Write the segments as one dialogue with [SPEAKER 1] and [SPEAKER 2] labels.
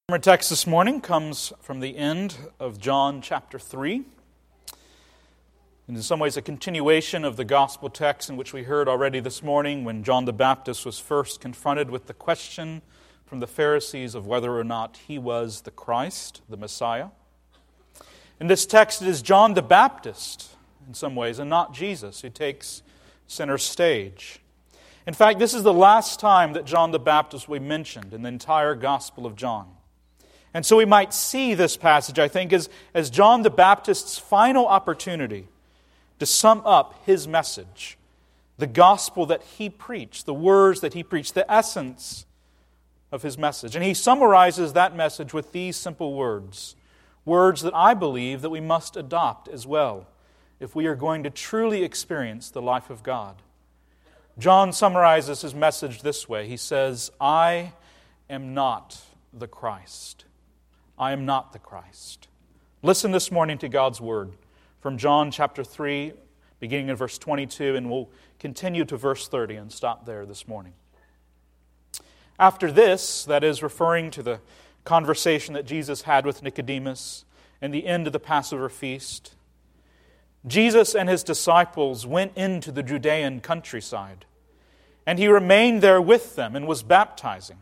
[SPEAKER 1] Our text this morning comes from the end of John chapter 3. And in some ways a continuation of the gospel text in which we heard already this morning when John the Baptist was first confronted with the question from the Pharisees of whether or not he was the Christ, the Messiah. In this text it is John the Baptist in some ways and not Jesus who takes center stage. In fact, this is the last time that John the Baptist will be mentioned in the entire Gospel of John. And so we might see this passage, I think, as John the Baptist's final opportunity to sum up his message, the gospel that he preached, the words that he preached, the essence of his message. And he summarizes that message with these simple words, words that I believe that we must adopt as well if we are going to truly experience the life of God. John summarizes his message this way. He says, I am not the Christ. I am not the Christ. Listen this morning to God's word from John chapter 3, beginning in verse 22, and we'll continue to verse 30 and stop there this morning. After this, that is referring to the conversation that Jesus had with Nicodemus and the end of the Passover feast, Jesus and his disciples went into the Judean countryside, and he remained there with them and was baptizing.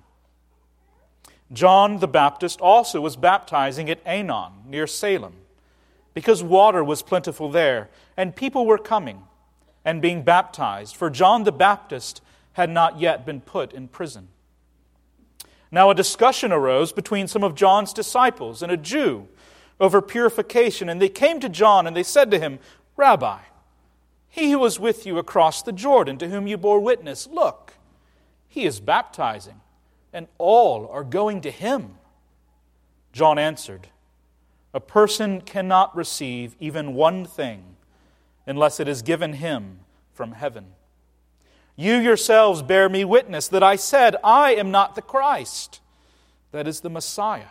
[SPEAKER 1] John the Baptist also was baptizing at Aenon, near Salem, because water was plentiful there, and people were coming and being baptized, for John the Baptist had not yet been put in prison. Now a discussion arose between some of John's disciples and a Jew over purification, and they came to John and they said to him, Rabbi, he who was with you across the Jordan, to whom you bore witness, look, he is baptizing, and all are going to him. John answered, a person cannot receive even one thing unless it is given him from heaven. You yourselves bear me witness that I said, I am not the Christ, that is the Messiah.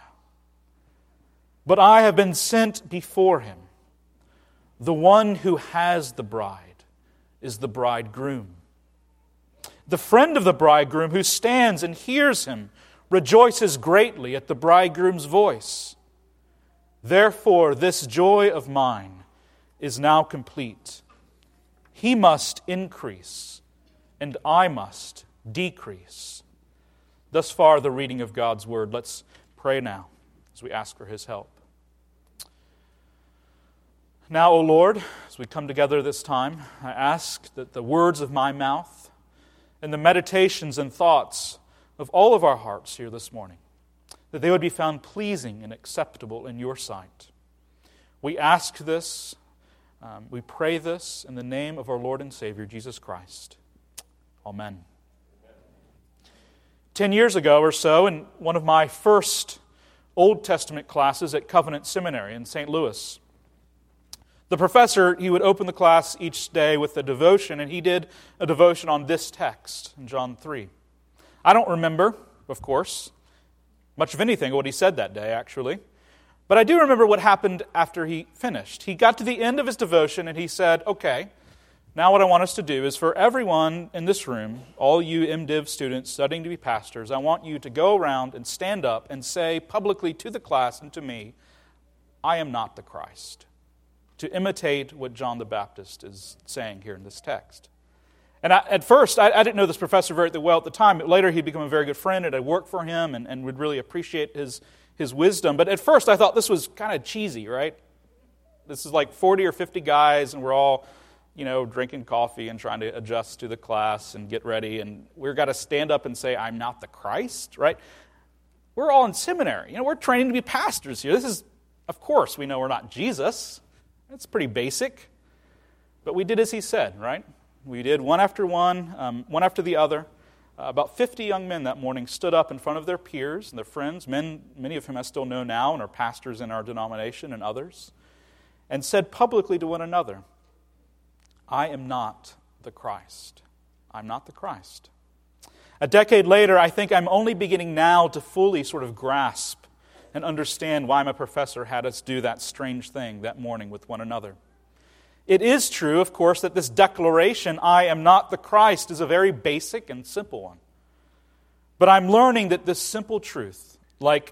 [SPEAKER 1] But I have been sent before him. The one who has the bride is the bridegroom. The friend of the bridegroom who stands and hears him rejoices greatly at the bridegroom's voice. Therefore, this joy of mine is now complete. He must increase, and I must decrease. Thus far, the reading of God's word. Let's pray now as we ask for his help. Now, O Lord, as we come together this time, I ask that the words of my mouth and the meditations and thoughts of all of our hearts here this morning, that they would be found pleasing and acceptable in your sight. We ask this, we pray this in the name of our Lord and Savior, Jesus Christ. Amen. 10 years ago or so, in one of my first Old Testament classes at Covenant Seminary in St. Louis, the professor, he would open the class each day with a devotion, and he did a devotion on this text in John 3. I don't remember, of course, much of anything of what he said that day, actually. But I do remember what happened after he finished. He got to the end of his devotion, and he said, okay, now what I want us to do is for everyone in this room, all you MDiv students studying to be pastors, I want you to go around and stand up and say publicly to the class and to me, I am not the Christ. To imitate what John the Baptist is saying here in this text. And at first, I didn't know this professor very well at the time, but later he'd become a very good friend, and I worked for him and would really appreciate his wisdom. But at first, I thought this was kind of cheesy, right? This is like 40 or 50 guys, and we're all, drinking coffee and trying to adjust to the class and get ready, and we've got to stand up and say, I'm not the Christ, right? We're all in seminary. We're training to be pastors here. This is, of course, we know we're not Jesus. That's pretty basic. But we did as he said, right? We did one after one, one after the other. About 50 young men that morning stood up in front of their peers and their friends, many of whom I still know now and are pastors in our denomination and others, and said publicly to one another, I am not the Christ. I'm not the Christ. A decade later, I think I'm only beginning now to fully sort of grasp and understand why my professor had us do that strange thing that morning with one another. It is true, of course, that this declaration, I am not the Christ, is a very basic and simple one. But I'm learning that this simple truth, like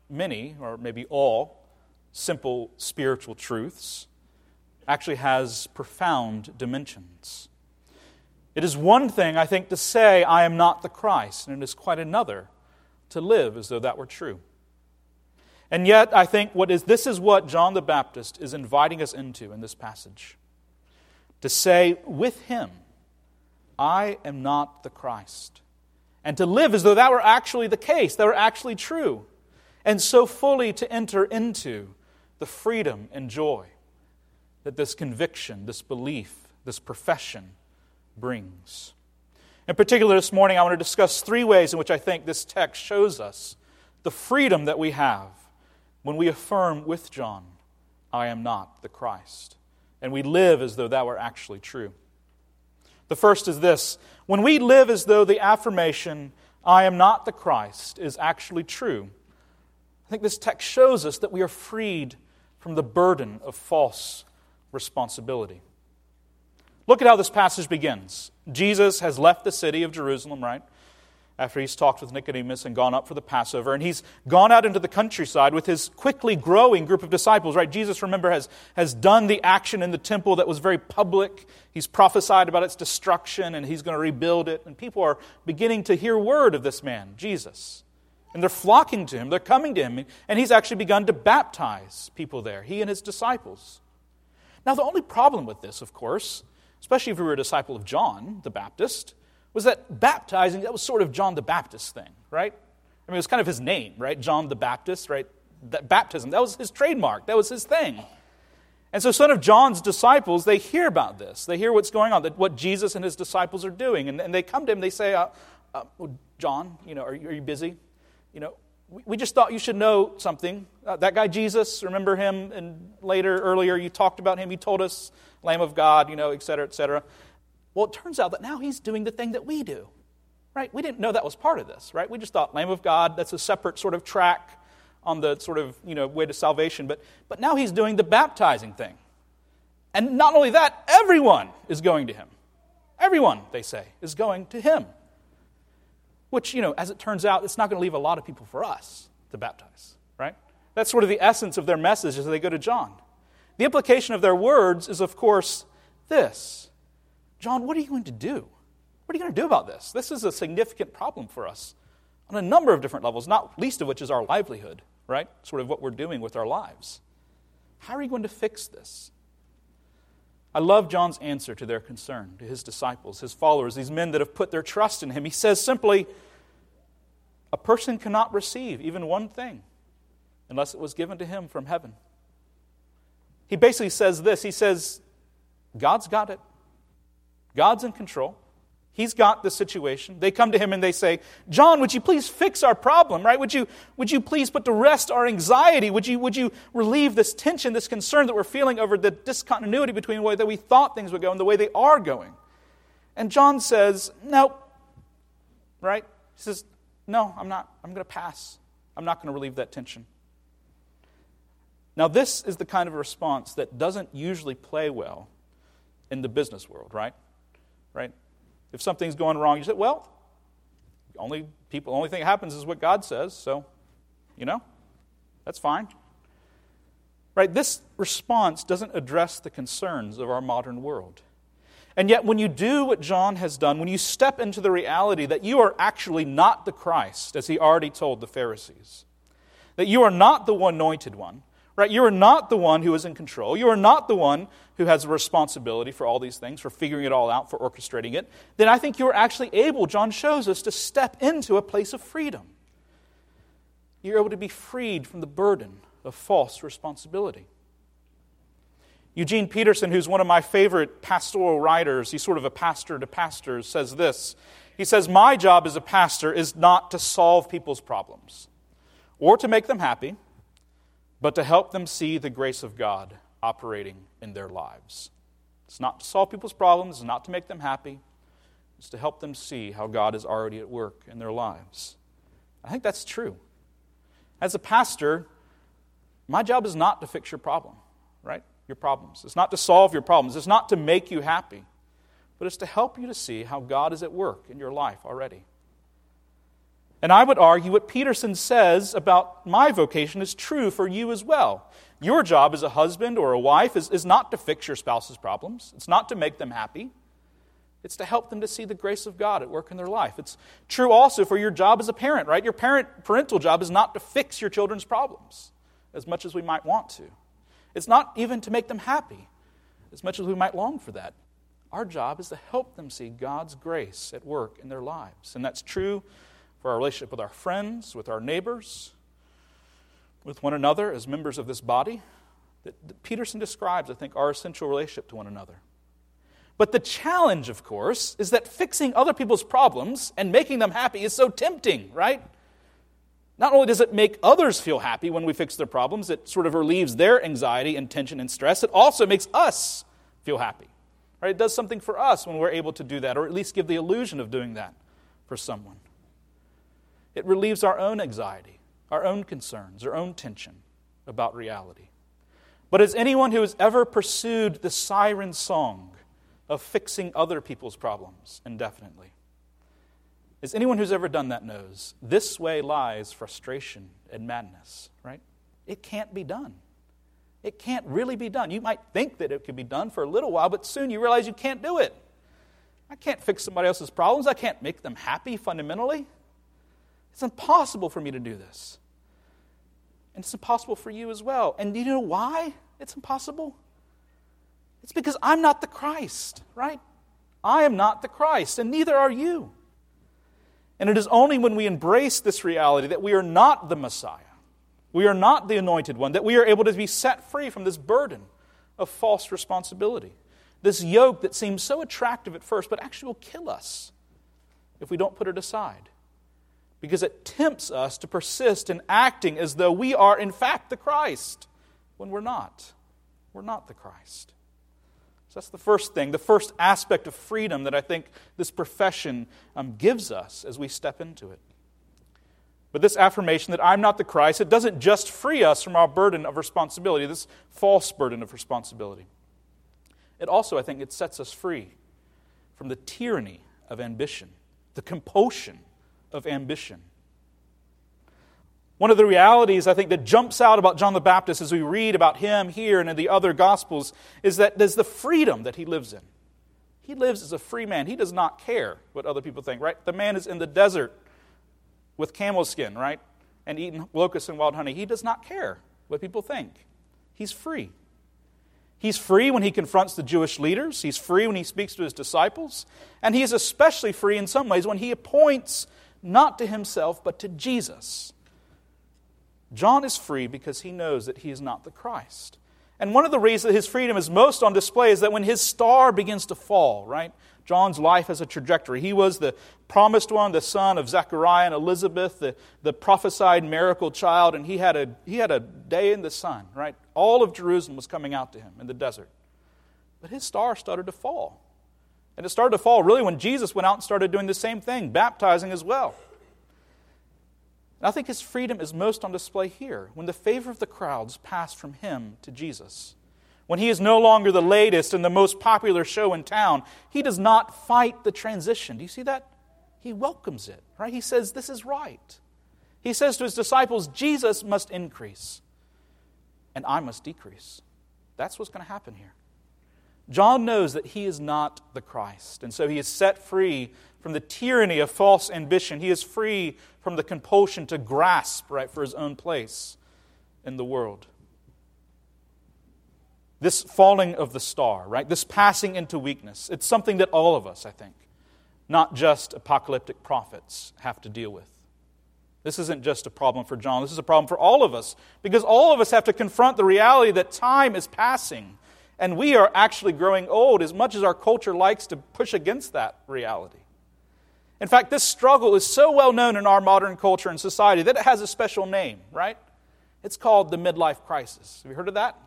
[SPEAKER 1] many, or maybe all, simple spiritual truths, actually has profound dimensions. It is one thing, I think, to say, I am not the Christ, and it is quite another to live as though that were true. And yet, I think this is what John the Baptist is inviting us into in this passage. To say, with him, I am not the Christ. And to live as though that were actually the case, that were actually true. And so fully to enter into the freedom and joy that this conviction, this belief, this profession brings. In particular, this morning I want to discuss 3 ways in which I think this text shows us the freedom that we have when we affirm with John, I am not the Christ. And we live as though that were actually true. The first is this: when we live as though the affirmation, I am not the Christ, is actually true, I think this text shows us that we are freed from the burden of false responsibility. Look at how this passage begins. Jesus has left the city of Jerusalem, right? After he's talked with Nicodemus and gone up for the Passover. And he's gone out into the countryside with his quickly growing group of disciples, right? Jesus, remember, has done the action in the temple that was very public. He's prophesied about its destruction, and he's going to rebuild it. And people are beginning to hear word of this man, Jesus. And they're flocking to him. They're coming to him. And he's actually begun to baptize people there, he and his disciples. Now, the only problem with this, of course, especially if we were a disciple of John the Baptist, was that baptizing, that was sort of John the Baptist thing, right? I mean, it was kind of his name, right? John the Baptist, right? That baptism, that was his trademark. That was his thing. And so some of John's disciples, they hear about this. They hear what's going on, what Jesus and his disciples are doing. And they come to him, they say, John, are you busy? We just thought you should know something. That guy Jesus, remember him? And earlier, you talked about him. He told us, Lamb of God, et cetera, et cetera. Well, it turns out that now he's doing the thing that we do, right? We didn't know that was part of this, right? We just thought Lamb of God, that's a separate sort of track on the sort of, way to salvation. But now he's doing the baptizing thing. And not only that, everyone is going to him. Everyone, they say, is going to him. Which, as it turns out, it's not going to leave a lot of people for us to baptize, right? That's sort of the essence of their message as they go to John. The implication of their words is, of course, this. John, what are you going to do? What are you going to do about this? This is a significant problem for us on a number of different levels, not least of which is our livelihood, right? Sort of what we're doing with our lives. How are you going to fix this? I love John's answer to their concern, to his disciples, his followers, these men that have put their trust in him. He says simply, a person cannot receive even one thing unless it was given to him from heaven. He basically says this. He says, God's got it. God's in control. He's got the situation. They come to him and they say, John, would you please fix our problem, right? Would you please put to rest our anxiety? Would you relieve this tension, this concern that we're feeling over the discontinuity between the way that we thought things would go and the way they are going? And John says, no, right? He says, no, I'm not. I'm going to pass. I'm not going to relieve that tension. Now, this is the kind of response that doesn't usually play well in the business world, right? Right? If something's going wrong, you say, well, the only thing that happens is what God says, so, that's fine. Right? This response doesn't address the concerns of our modern world. And yet, when you do what John has done, when you step into the reality that you are actually not the Christ, as he already told the Pharisees, that you are not the anointed one, right? You are not the one who is in control. You are not the one who has a responsibility for all these things, for figuring it all out, for orchestrating it. Then I think you are actually able, John shows us, to step into a place of freedom. You're able to be freed from the burden of false responsibility. Eugene Peterson, who's one of my favorite pastoral writers, he's sort of a pastor to pastors, says this. He says, my job as a pastor is not to solve people's problems or to make them happy, but to help them see the grace of God operating in their lives. It's not to solve people's problems, it's not to make them happy, it's to help them see how God is already at work in their lives. I think that's true. As a pastor, my job is not to fix your problem, right? Your problems. It's not to solve your problems. It's not to make you happy, but it's to help you to see how God is at work in your life already. And I would argue what Peterson says about my vocation is true for you as well. Your job as a husband or a wife is not to fix your spouse's problems. It's not to make them happy. It's to help them to see the grace of God at work in their life. It's true also for your job as a parent, right? Your parental job is not to fix your children's problems as much as we might want to. It's not even to make them happy as much as we might long for that. Our job is to help them see God's grace at work in their lives. And that's true for our relationship with our friends, with our neighbors, with one another as members of this body. That Peterson describes, I think, our essential relationship to one another. But the challenge, of course, is that fixing other people's problems and making them happy is so tempting, right? Not only does it make others feel happy when we fix their problems, it sort of relieves their anxiety and tension and stress, it also makes us feel happy. Right? It does something for us when we're able to do that, or at least give the illusion of doing that for someone. It relieves our own anxiety, our own concerns, our own tension about reality. But as anyone who has ever pursued the siren song of fixing other people's problems indefinitely, as anyone who's ever done that knows, this way lies frustration and madness, right? It can't be done. It can't really be done. You might think that it could be done for a little while, but soon you realize you can't do it. I can't fix somebody else's problems. I can't make them happy fundamentally. It's impossible for me to do this. And it's impossible for you as well. And do you know why it's impossible? It's because I'm not the Christ, right? I am not the Christ, and neither are you. And it is only when we embrace this reality that we are not the Messiah, we are not the anointed one, that we are able to be set free from this burden of false responsibility. This yoke that seems so attractive at first, but actually will kill us if we don't put it aside. Because it tempts us to persist in acting as though we are in fact the Christ, when we're not. We're not the Christ. So that's the first thing, the first aspect of freedom that I think this profession gives us as we step into it. But this affirmation that I'm not the Christ, it doesn't just free us from our burden of responsibility, this false burden of responsibility. It also, I think, it sets us free from the tyranny of ambition, the compulsion of ambition. One of the realities, I think, that jumps out about John the Baptist as we read about him here and in the other Gospels is that there's the freedom that he lives in. He lives as a free man. He does not care what other people think, right? The man is in the desert with camel skin, right? And eating locusts and wild honey. He does not care what people think. He's free. He's free when he confronts the Jewish leaders. He's free when he speaks to his disciples. And he is especially free in some ways when he appoints not to himself but to Jesus. John is free because he knows that he is not the Christ. And one of the reasons that his freedom is most on display is that when his star begins to fall, right? John's life has a trajectory. He was the promised one, the son of Zechariah and Elizabeth, the prophesied miracle child, and he had a day in the sun, right? All of Jerusalem was coming out to him in the desert. But his star started to fall. And it started to fall really when Jesus went out and started doing the same thing, baptizing as well. And I think his freedom is most on display here, when the favor of the crowds passed from him to Jesus. When he is no longer the latest and the most popular show in town, he does not fight the transition. Do you see that? He welcomes it, right? He says, this is right. He says to his disciples, Jesus must increase, and I must decrease. That's what's going to happen here. John knows that he is not the Christ, and so he is set free from the tyranny of false ambition. He is free from the compulsion to grasp, right, for his own place in the world. This falling of the star, right? This passing into weakness. It's something that all of us, I think, not just apocalyptic prophets, have to deal with. This isn't just a problem for John. This is a problem for all of us, because all of us have to confront the reality that time is passing, and we are actually growing old, as much as our culture likes to push against that reality. In fact, this struggle is so well known in our modern culture and society that it has a special name, right? It's called the midlife crisis. Have you heard of that?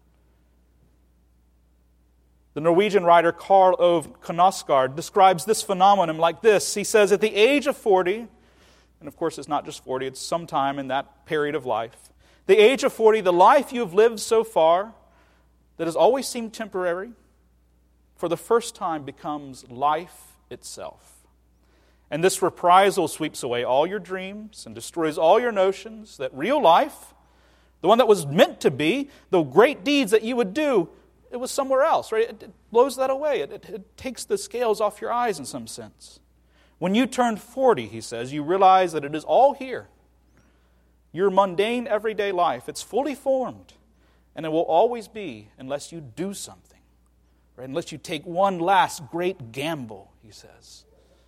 [SPEAKER 1] The Norwegian writer Karl Ove Knausgaard describes this phenomenon like this. He says, at the age of 40, and of course it's not just 40, it's sometime in that period of life, the age of 40, the life you have lived so far that has always seemed temporary, for the first time becomes life itself. And this reprisal sweeps away all your dreams and destroys all your notions that real life, the one that was meant to be, the great deeds that you would do, it was somewhere else, right? It blows that away. It takes the scales off your eyes in some sense. When you turn 40, he says, you realize that it is all here. Your mundane everyday life, it's fully formed, and it will always be unless you do something, right? Unless you take one last great gamble, he says.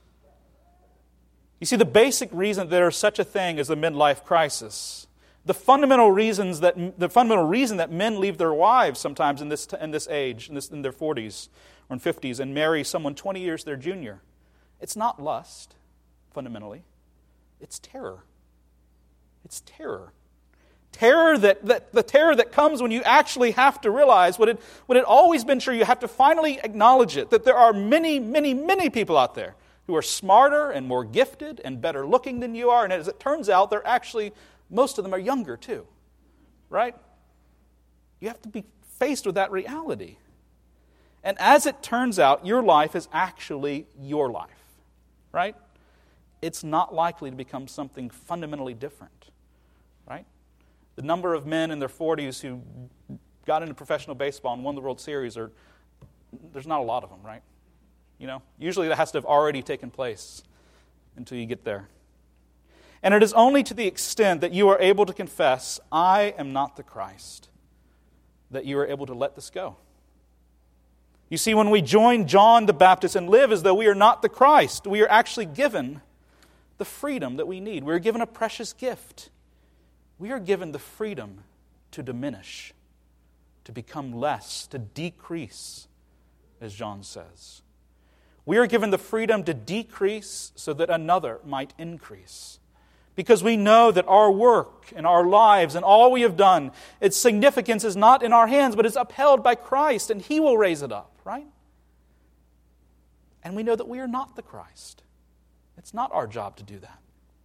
[SPEAKER 1] You see, the basic reason there is such a thing as a midlife crisis, the fundamental reason that men leave their wives sometimes in this age, in their 40s or in 50s, and marry someone 20 years their junior, it's not lust, fundamentally. It's terror. It's terror. Terror the terror that comes when you actually have to realize what had always been true. You have to finally acknowledge it, that there are many, many, many people out there who are smarter and more gifted and better looking than you are. And as it turns out, they're actually, most of them are younger too. Right? You have to be faced with that reality. And as it turns out, your life is actually your life. Right? It's not likely to become something fundamentally different. Right? The number of men in their 40s who got into professional baseball and won the World Series, there's not a lot of them, right? You know, usually that has to have already taken place until you get there. And it is only to the extent that you are able to confess, I am not the Christ, that you are able to let this go. You see, when we join John the Baptist and live as though we are not the Christ, we are actually given the freedom that we need. We are given a precious gift. We are given the freedom to diminish, to become less, to decrease, as John says. We are given the freedom to decrease so that another might increase. Because we know that our work and our lives and all we have done, its significance is not in our hands, but is upheld by Christ, and He will raise it up, right? And we know that we are not the Christ. It's not our job to do that.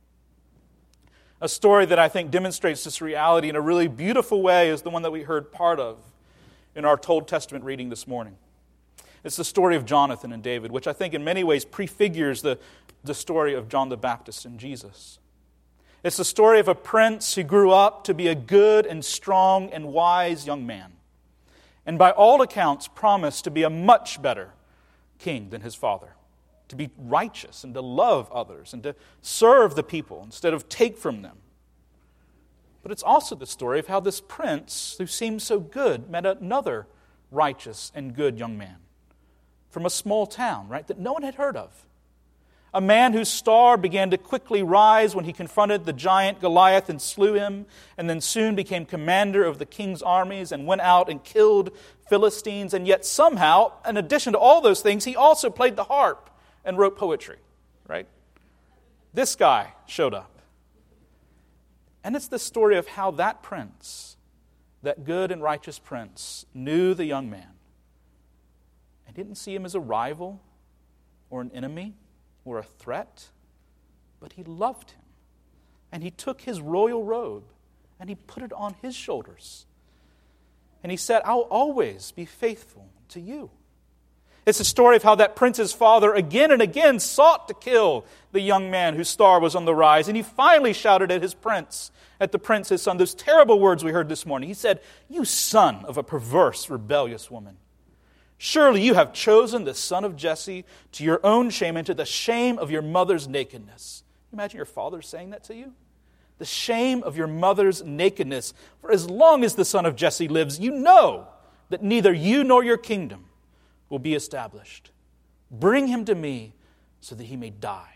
[SPEAKER 1] A story that I think demonstrates this reality in a really beautiful way is the one that we heard part of in our Old Testament reading this morning. It's the story of Jonathan and David, which I think in many ways prefigures the story of John the Baptist and Jesus. It's the story of a prince who grew up to be a good and strong and wise young man, and by all accounts promised to be a much better king than his father, to be righteous and to love others and to serve the people instead of take from them. But it's also the story of how this prince, who seemed so good, met another righteous and good young man from a small town, right, that no one had heard of. A man whose star began to quickly rise when he confronted the giant Goliath and slew him, and then soon became commander of the king's armies and went out and killed Philistines. And yet somehow, in addition to all those things, he also played the harp and wrote poetry, right? This guy showed up. And it's the story of how that prince, that good and righteous prince, knew the young man and didn't see him as a rival or an enemy or a threat, but he loved him. And he took his royal robe and he put it on his shoulders. And he said, I'll always be faithful to you. It's the story of how that prince's father again and again sought to kill the young man whose star was on the rise. And he finally shouted at the prince, his son, those terrible words we heard this morning. He said, you son of a perverse, rebellious woman. Surely you have chosen the son of Jesse to your own shame and to the shame of your mother's nakedness. Imagine your father saying that to you. The shame of your mother's nakedness. For as long as the son of Jesse lives, you know that neither you nor your kingdom will be established. Bring him to me so that he may die.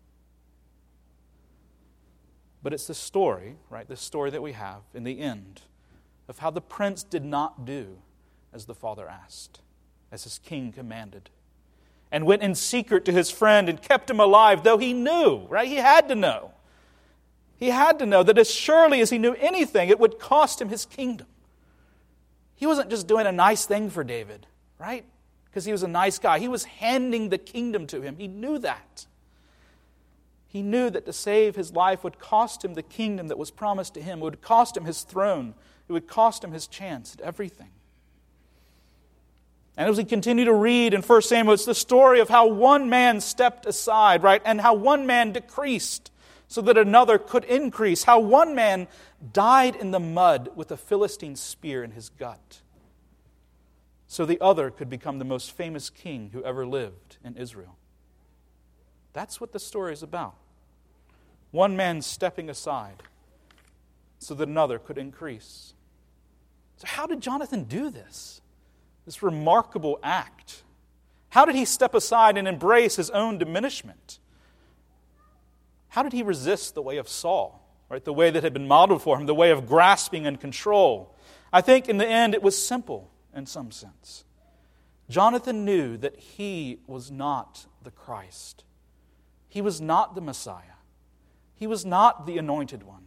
[SPEAKER 1] But it's the story, right, this story that we have in the end of how the prince did not do as the father asked, as his king commanded, and went in secret to his friend and kept him alive, though he knew, right? He had to know. He had to know that as surely as he knew anything, it would cost him his kingdom. He wasn't just doing a nice thing for David, right? Because he was a nice guy. He was handing the kingdom to him. He knew that. He knew that to save his life would cost him the kingdom that was promised to him. It would cost him his throne. It would cost him his chance at everything. And as we continue to read in 1 Samuel, it's the story of how one man stepped aside, right? And how one man decreased so that another could increase. How one man died in the mud with a Philistine spear in his gut, so the other could become the most famous king who ever lived in Israel. That's what the story is about. One man stepping aside so that another could increase. So how did Jonathan do this? This remarkable act. How did he step aside and embrace his own diminishment? How did he resist the way of Saul, right? The way that had been modeled for him, the way of grasping and control? I think in the end it was simple in some sense. Jonathan knew that he was not the Christ. He was not the Messiah. He was not the Anointed One.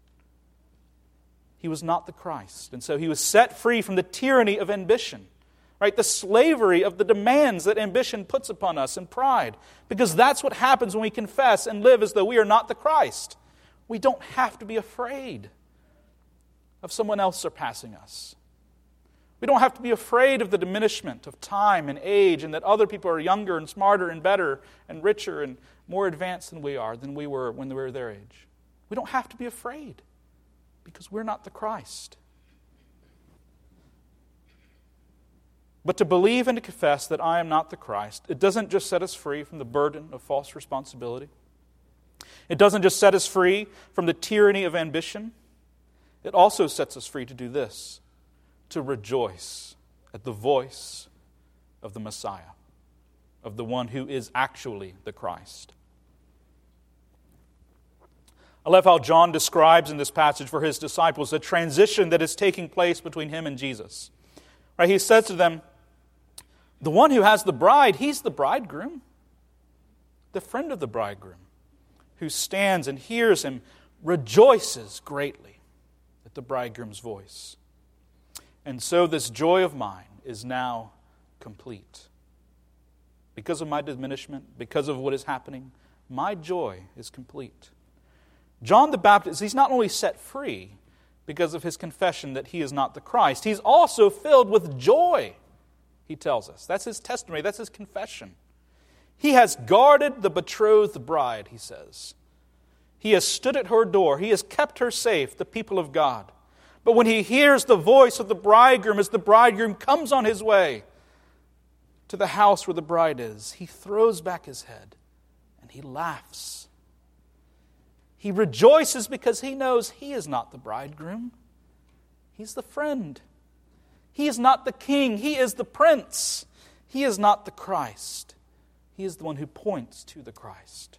[SPEAKER 1] He was not the Christ. And so he was set free from the tyranny of ambition, right? The slavery of the demands that ambition puts upon us and pride. Because that's what happens when we confess and live as though we are not the Christ. We don't have to be afraid of someone else surpassing us. We don't have to be afraid of the diminishment of time and age and that other people are younger and smarter and better and richer and more advanced than we were when we were their age. We don't have to be afraid because we're not the Christ. But to believe and to confess that I am not the Christ, it doesn't just set us free from the burden of false responsibility. It doesn't just set us free from the tyranny of ambition. It also sets us free to do this, to rejoice at the voice of the Messiah, of the one who is actually the Christ. I love how John describes in this passage for his disciples the transition that is taking place between him and Jesus. Right? He says to them, the one who has the bride, he's the bridegroom, the friend of the bridegroom, who stands and hears him, rejoices greatly at the bridegroom's voice. And so this joy of mine is now complete. Because of my diminishment, because of what is happening, my joy is complete. John the Baptist, he's not only set free because of his confession that he is not the Christ, he's also filled with joy, he tells us. That's his testimony, that's his confession. He has guarded the betrothed bride, he says. He has stood at her door. He has kept her safe, the people of God. But when he hears the voice of the bridegroom as the bridegroom comes on his way to the house where the bride is, he throws back his head and he laughs. He rejoices because he knows he is not the bridegroom. He's the friend. He is not the king. He is the prince. He is not the Christ. He is the one who points to the Christ.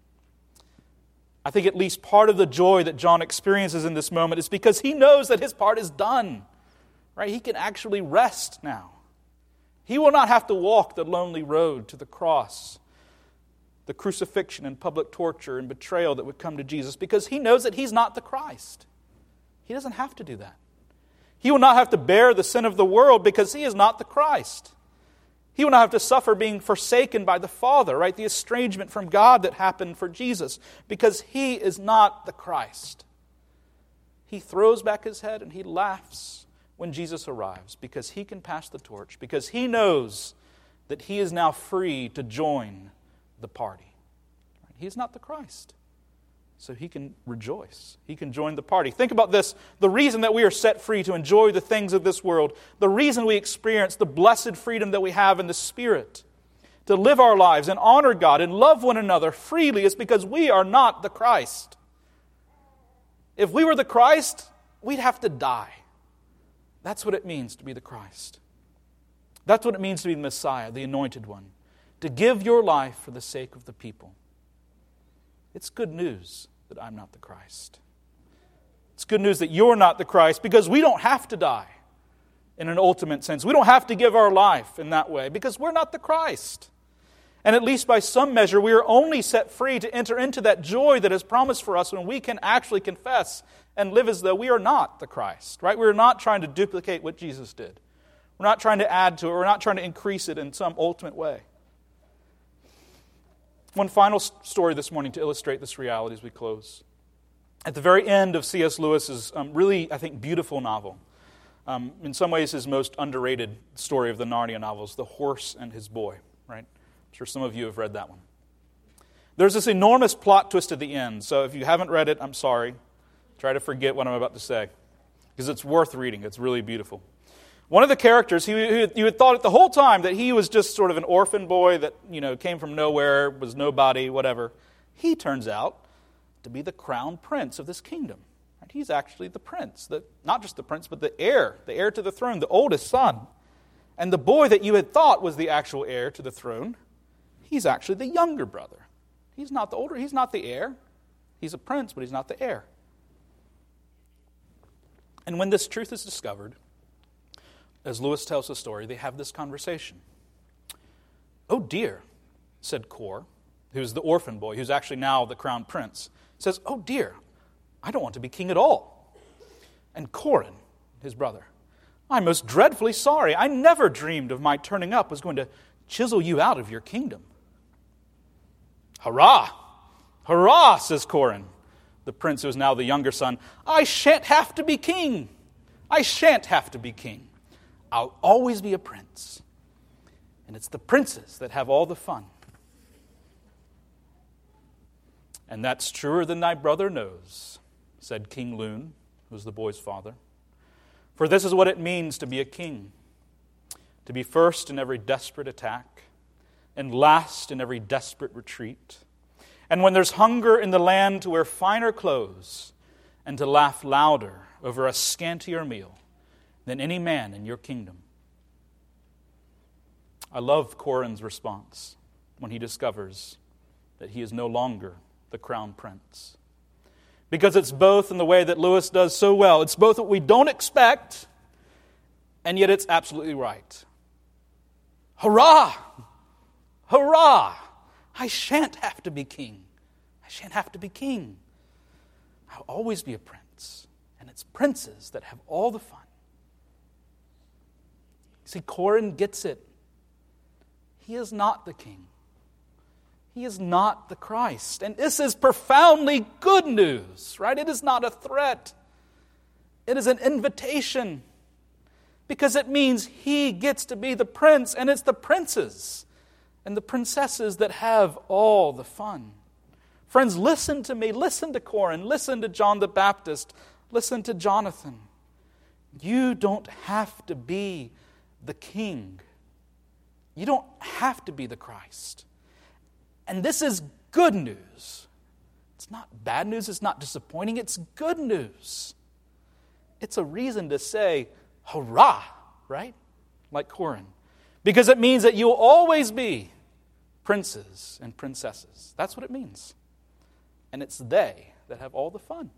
[SPEAKER 1] I think at least part of the joy that John experiences in this moment is because he knows that his part is done. Right? He can actually rest now. He will not have to walk the lonely road to the cross, the crucifixion and public torture and betrayal that would come to Jesus, because he knows that he's not the Christ. He doesn't have to do that. He will not have to bear the sin of the world because he is not the Christ. He will not have to suffer being forsaken by the Father, right? The estrangement from God that happened for Jesus, because he is not the Christ. He throws back his head and he laughs when Jesus arrives because he can pass the torch, because he knows that he is now free to join the party. He is not the Christ, so he can rejoice. He can join the party. Think about this. The reason that we are set free to enjoy the things of this world, the reason we experience the blessed freedom that we have in the Spirit, to live our lives and honor God and love one another freely, is because we are not the Christ. If we were the Christ, we'd have to die. That's what it means to be the Christ. That's what it means to be the Messiah, the Anointed One. To give your life for the sake of the people. It's good news that I'm not the Christ. It's good news that you're not the Christ, because we don't have to die in an ultimate sense. We don't have to give our life in that way because we're not the Christ. And at least by some measure, we are only set free to enter into that joy that is promised for us when we can actually confess and live as though we are not the Christ. Right? We're not trying to duplicate what Jesus did. We're not trying to add to it. We're not trying to increase it in some ultimate way. One final story this morning to illustrate this reality as we close. At the very end of C.S. Lewis's really, I think, beautiful novel, In some ways, his most underrated story of the Narnia novels, The Horse and His Boy, right? I'm sure some of you have read that one. There's this enormous plot twist at the end, so if you haven't read it, I'm sorry. Try to forget what I'm about to say, because it's worth reading. It's really beautiful. One of the characters, you had thought the whole time that he was just sort of an orphan boy that, came from nowhere, was nobody, whatever. He turns out to be the crown prince of this kingdom. Right? He's actually the prince, not just the prince, but the heir to the throne, the oldest son. And the boy that you had thought was the actual heir to the throne, he's actually the younger brother. He's not the older, he's not the heir. He's a prince, but he's not the heir. And when this truth is discovered, as Lewis tells the story, they have this conversation. "Oh dear," said Cor, who's the orphan boy, who's actually now the crown prince, says, "Oh dear, I don't want to be king at all." And Corin, his brother, "I'm most dreadfully sorry. I never dreamed of my turning up was going to chisel you out of your kingdom." "Hurrah! Hurrah!" says Corin, the prince who is now the younger son. "I shan't have to be king. I shan't have to be king. I'll always be a prince. And it's the princes that have all the fun." "And that's truer than thy brother knows," said King Loon, who was the boy's father. "For this is what it means to be a king, to be first in every desperate attack, and last in every desperate retreat. And when there's hunger in the land, to wear finer clothes, and to laugh louder over a scantier meal than any man in your kingdom." I love Corin's response when he discovers that he is no longer the crown prince. Because it's both in the way that Lewis does so well. It's both what we don't expect, and yet it's absolutely right. Hurrah! Hurrah! I shan't have to be king. I shan't have to be king. I'll always be a prince. And it's princes that have all the fun. See, Corin gets it. He is not the king. He is not the Christ. And this is profoundly good news, right? It is not a threat. It is an invitation. Because it means he gets to be the prince, and it's the princes and the princesses that have all the fun. Friends, listen to me. Listen to Corin. Listen to John the Baptist. Listen to Jonathan. You don't have to be the king. You don't have to be the Christ. And this is good news. It's not bad news. It's not disappointing. It's good news. It's a reason to say, hurrah, right? Like Corin. Because it means that you'll always be princes and princesses. That's what it means. And it's they that have all the fun.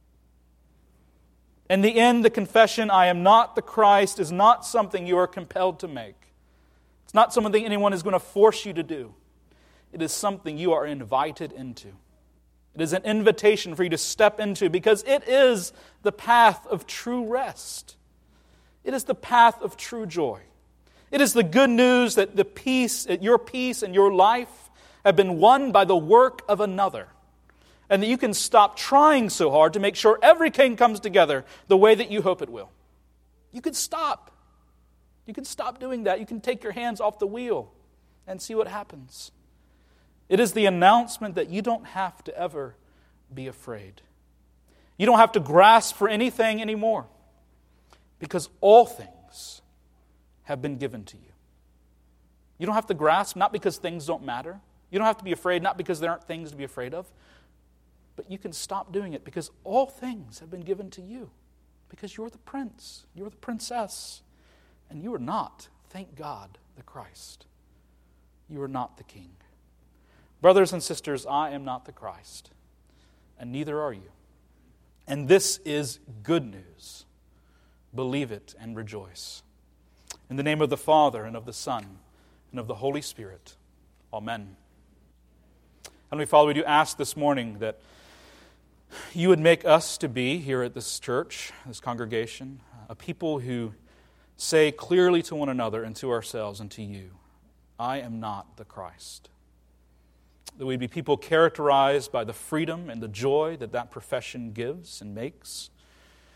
[SPEAKER 1] In the end, the confession, I am not the Christ, is not something you are compelled to make. It's not something anyone is going to force you to do. It is something you are invited into. It is an invitation for you to step into because it is the path of true rest. It is the path of true joy. It is the good news that your peace and your life have been won by the work of another. And that you can stop trying so hard to make sure everything comes together the way that you hope it will. You can stop. You can stop doing that. You can take your hands off the wheel and see what happens. It is the announcement that you don't have to ever be afraid. You don't have to grasp for anything anymore. Because all things have been given to you. You don't have to grasp, not because things don't matter. You don't have to be afraid, not because there aren't things to be afraid of. But you can stop doing it because all things have been given to you. Because you're the prince, you're the princess, and you are not, thank God, the Christ. You are not the king. Brothers and sisters, I am not the Christ, and neither are you. And this is good news. Believe it and rejoice. In the name of the Father, and of the Son, and of the Holy Spirit. Amen. Heavenly Father, we do ask this morning that you would make us to be, here at this church, this congregation, a people who say clearly to one another and to ourselves and to you, I am not the Christ. That we'd be people characterized by the freedom and the joy that that profession gives and makes.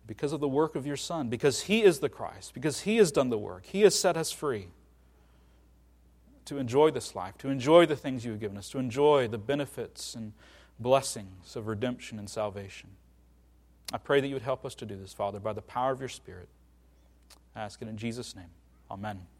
[SPEAKER 1] because of the work of your Son, because He is the Christ, because He has done the work. He has set us free to enjoy this life, to enjoy the things you have given us, to enjoy the benefits and blessings of redemption and salvation. I pray that you would help us to do this, Father, by the power of your Spirit. I ask it in Jesus' name. Amen.